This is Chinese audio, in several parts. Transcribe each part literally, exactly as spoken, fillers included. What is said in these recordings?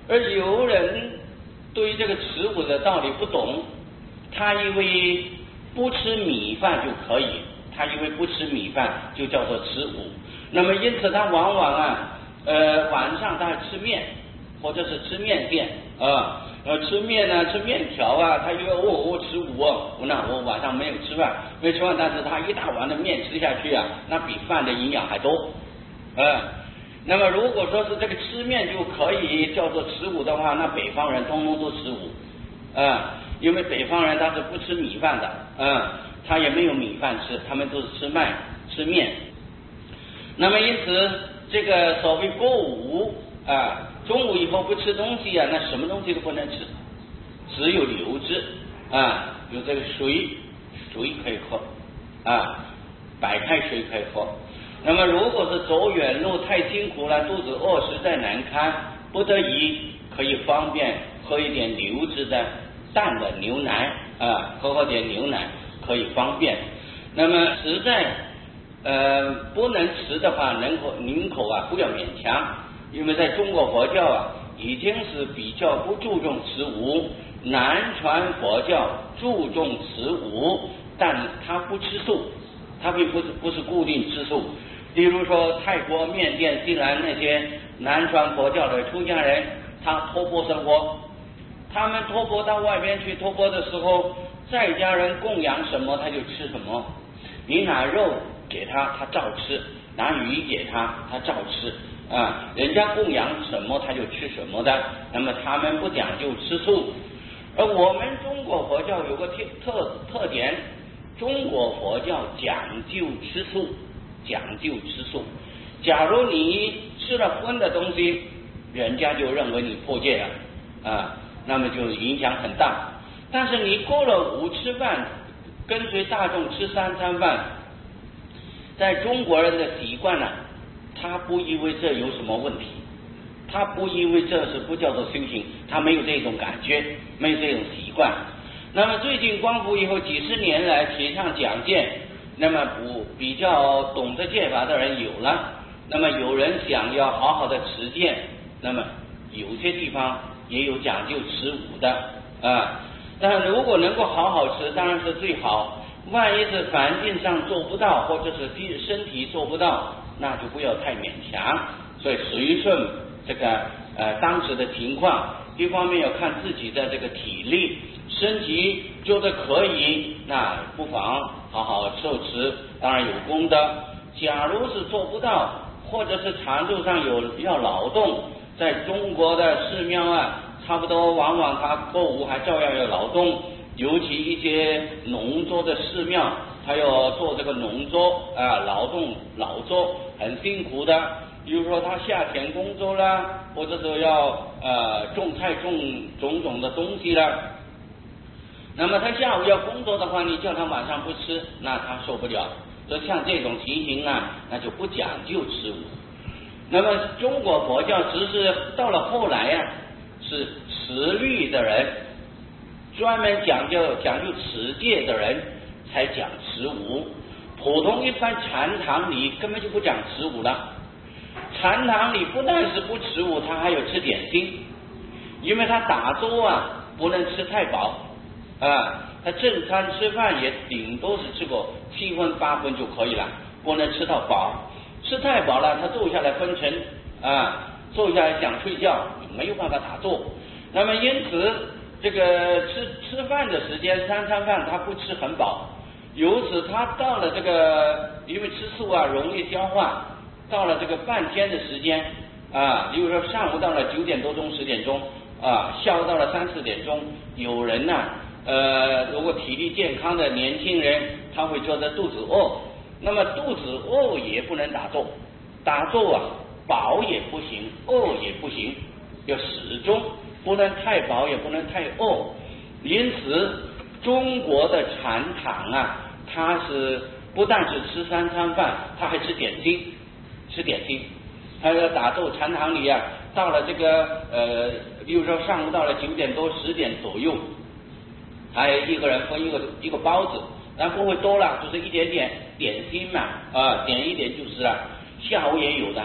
而有人对于这个持午的道理不懂，他以为不吃米饭就可以，他以为不吃米饭就叫做持午，那么因此他往往啊，呃晚上他吃面，或者是吃面店啊，呃吃面呢、啊、吃面条啊，他以为哦我吃午哦，那我晚上没有吃饭，没吃饭，但是他一大碗的面吃下去啊，那比饭的营养还多，啊。那么如果说是这个吃面就可以叫做持午的话，那北方人通通都持午啊，因为北方人他是不吃米饭的啊，他也没有米饭吃，他们都是吃麦吃面。那么因此这个所谓过午啊，中午以后不吃东西啊，那什么东西都不能吃，只有流质啊，有这个水水可以喝啊，白开水可以喝。那么如果是走远路太辛苦了，肚子饿实在难堪，不得已可以方便喝一点流质的淡的牛奶啊，喝喝点牛奶可以方便。那么实在呃不能吃的话，宁可宁可啊不要勉强，因为在中国佛教啊已经是比较不注重持午，南传佛教注重持午，但他不吃素，他并不是不是固定吃素。例如说泰国、缅甸、西兰那些南传佛教的出家人，他托钵生活，他们托钵到外边去托钵的时候，在家人供养什么他就吃什么，你拿肉给他他照吃，拿鱼给他他照吃啊，人家供养什么他就吃什么的，那么他们不讲究吃素。而我们中国佛教有个特特特点，中国佛教讲究吃素，讲究吃素。假如你吃了荤的东西，人家就认为你破戒了啊，那么就影响很大。但是你过了午吃饭，跟随大众吃三餐饭，在中国人的习惯呢、啊，他不以为这有什么问题，他不以为这是不叫做修行，他没有这种感觉，没有这种习惯。那么最近光复以后几十年来提倡讲戒，那么不比较懂得戒法的人有了，那么有人想要好好的持戒，那么有些地方也有讲究持午的啊。但如果能够好好吃当然是最好，万一是环境上做不到，或者是身体做不到，那就不要太勉强。所以随顺这个呃当时的情况，一方面要看自己的这个体力，身体觉得可以，那不妨好好受持，当然有功德。假如是做不到，或者是长途上有要劳动，在中国的寺庙啊，差不多往往他过午还照样要劳动，尤其一些农作的寺庙，他要做这个农作啊，劳动劳作很辛苦的。比如说他下田工作啦，或者说要呃种菜种种种的东西啦，那么他下午要工作的话，你叫他晚上不吃，那他受不了。所以像这种情形啊，那就不讲究吃午。那么中国佛教只是到了后来啊，是持律的人，专门讲究讲究持戒的人才讲持午，普通一般禅堂里根本就不讲持午了。禅堂里不但是不持午，他还有吃点心，因为他打坐啊不能吃太饱啊，他正餐吃饭也顶多是吃个七分八分就可以了，不能吃到饱，吃太饱了他坐下来昏沉啊，坐下来想睡觉没有办法打坐。那么因此这个吃吃饭的时间三餐饭他不吃很饱，由此他到了这个因为吃素啊容易消化，到了这个半天的时间啊，比如说上午到了九点多钟十点钟啊，下午到了三四点钟，有人呢、啊、呃如果体力健康的年轻人，他会觉得肚子饿，那么肚子饿也不能打坐，打坐啊饱也不行，饿也不行，要始终不能太饱也不能太饿。因此中国的禅堂啊，它是不但是吃三餐饭，它还吃点心，吃点心。还有打坐禅堂里啊，到了这个呃，比如说上午到了九点多十点左右，还有一个人分一个一个包子，然后不会多了，就是一点点点心嘛啊，点一点就是了。下午也有的，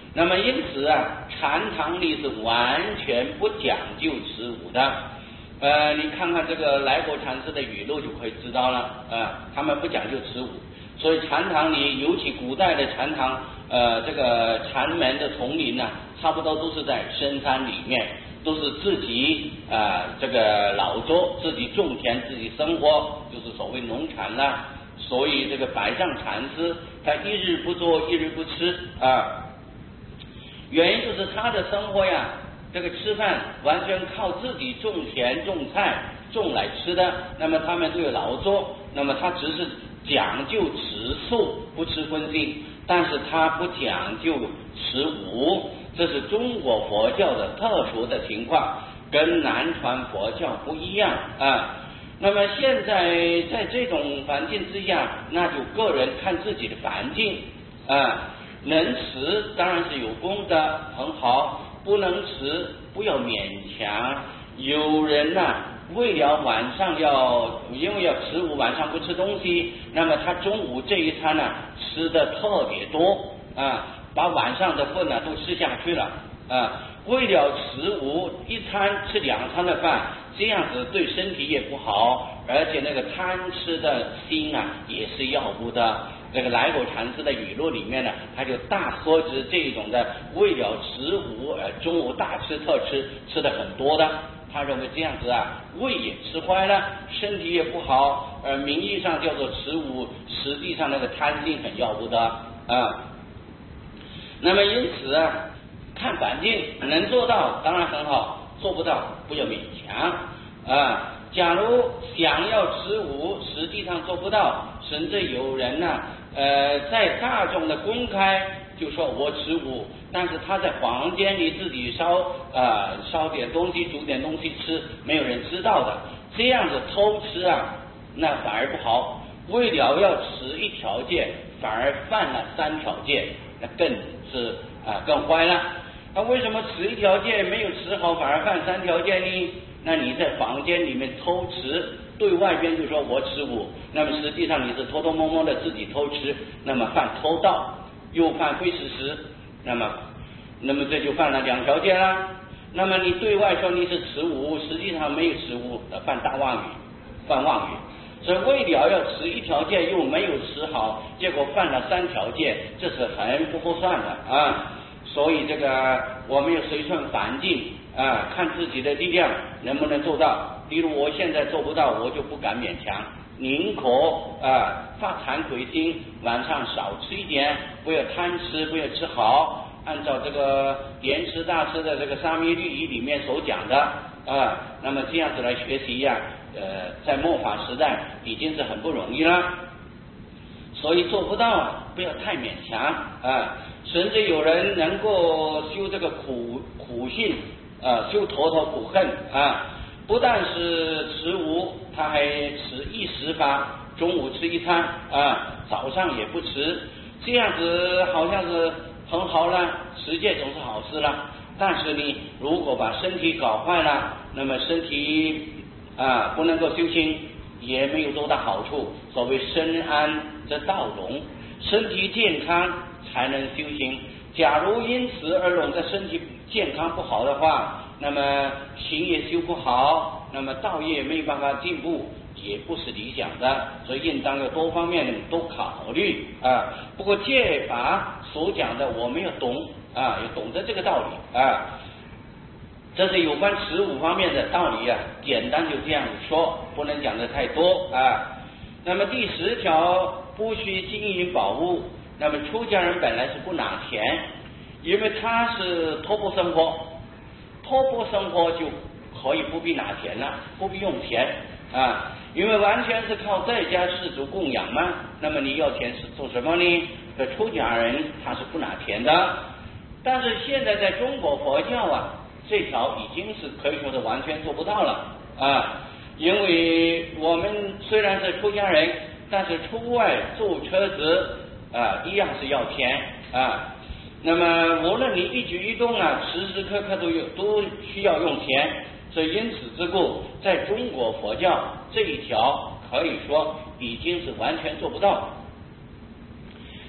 那么因此啊，禅堂里是完全不讲究持五的。呃，你看看这个来果禅师的语录就可以知道了啊、呃，他们不讲究持五，所以禅堂里，尤其古代的禅堂，呃，这个禅门的丛林呢、啊，差不多都是在深山里面，都是自己啊、呃、这个劳作，自己种田，自己生活，就是所谓农禅啦。所以这个百丈禅师他一日不做一日不吃啊，原因就是他的生活呀，这个吃饭完全靠自己种田种菜种来吃的。那么他们都有劳作，那么他只是讲究持素不吃荤腥，但是他不讲究持五，这是中国佛教的特殊的情况，跟南传佛教不一样啊。那么现在在这种环境之下，那就个人看自己的环境啊，能持当然是有功的，很好；不能持不要勉强。有人呐、啊，为了晚上要因为要持午，晚上不吃东西，那么他中午这一餐呢、啊、吃的特别多啊，把晚上的份呢都吃下去了啊。为了持午，一餐吃两餐的饭，这样子对身体也不好，而且那个贪吃的心啊也是要不得。这个来果禅师的语录里面呢，他就大说指这种的为了持午而中午大吃特吃，吃的很多的。他认为这样子啊，胃也吃坏了，身体也不好，而名义上叫做持午，实际上那个贪心很要不得啊。那么因此啊，看环境，能做到当然很好，做不到不要勉强啊。假如想要持午，实际上做不到，甚至有人呢、啊，呃，在大众的公开就说我持午，但是他在房间里自己烧啊、呃、烧点东西，煮点东西吃，没有人知道的，这样子偷吃啊，那反而不好。为了要持一条戒，反而犯了三条戒，那更是啊、呃、更坏了。那为什么持一条戒没有持好，反而犯三条戒呢？那你在房间里面偷吃，对外边就说我持午，那么实际上你是偷偷摸摸的自己偷吃，那么犯偷盗，又犯窥视时，那么那么这就犯了两条戒啦。那么你对外说你是持午，实际上没有持午，犯大妄语，犯妄语。所以为了要持一条戒又没有持好，结果犯了三条戒，这是很不合算的啊。所以这个我们要随顺环境啊，看自己的力量能不能做到。例如我现在做不到，我就不敢勉强，宁可啊发惭愧心，晚上少吃一点，不要贪吃，不要吃好。按照这个莲池大师的这个沙弥律仪里面所讲的啊，那么这样子来学习呀、啊，呃，在末法时代已经是很不容易了。所以做不到不要太勉强啊，甚至有人能够修这个苦苦性啊，修陀陀苦恨啊，不但是持午，他还持一食法，中午吃一餐啊，早上也不吃，这样子好像是很好了，持戒总是好事了。但是你如果把身体搞坏了，那么身体啊不能够修行，也没有多大好处。所谓身安则道隆，身体健康才能修行。假如因此而弄得身体健康不好的话，那么行也修不好，那么道业没有办法进步，也不是理想的。所以应当要多方面都考虑啊。不过戒法所讲的我们要懂啊，要懂得这个道理啊。这是有关持午方面的道理啊，简单就这样说，不能讲的太多啊。那么第十条，不需金银宝物。那么出家人本来是不拿钱，因为他是托钵生活，托钵生活就可以不必拿钱了，不必用钱啊，因为完全是靠在家士族供养嘛。那么你要钱是做什么呢？这出家人他是不拿钱的。但是现在在中国佛教啊，这条已经是可以说是完全做不到了啊，因为我们虽然是出家人，但是出外坐车子啊，一样是要钱啊。那么无论你一举一动啊，时时刻刻都有都需要用钱，所以因此之故，在中国佛教这一条可以说已经是完全做不到。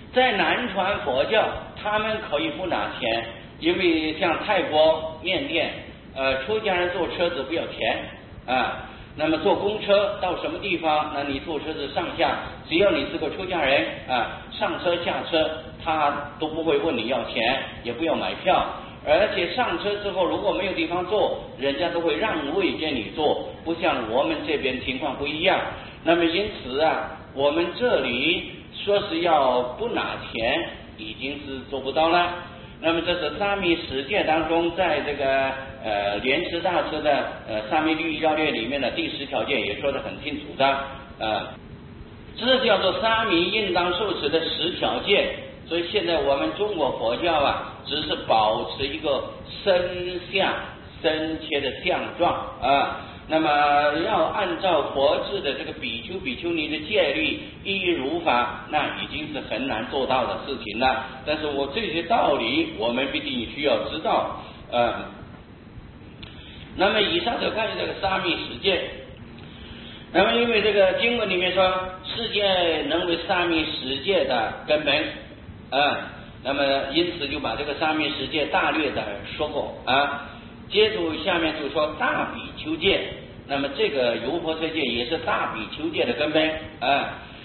在南传佛教，他们可以不拿钱，因为像泰国、缅甸，呃，出家人坐车子不要钱啊。那么坐公车到什么地方，那你坐车子上下，只要你是个出家人啊，上车下车他都不会问你要钱，也不要买票。而且上车之后如果没有地方坐，人家都会让位给你坐，不像我们这边情况不一样。那么因此啊，我们这里说是要不拿钱已经是做不到了。那么这是沙弥十戒当中，在这个呃莲池大师的呃沙弥律仪要略里面的第十条戒也说得很清楚的呃，这叫做沙弥应当受持的十条戒。所以现在我们中国佛教啊，只是保持一个身相身切的相状啊。那么要按照佛制的这个比丘比丘尼的戒律一一如法，那已经是很难做到的事情了。但是我这些道理我们必定需要知道呃。那么以上就关于这个沙弥十戒。那么因为这个经文里面说世界能为沙弥十戒的根本啊，那么因此就把这个沙弥十戒大略的说过啊。接着下面就说大比丘戒，那么这个优婆塞戒也是大比丘戒的根本啊。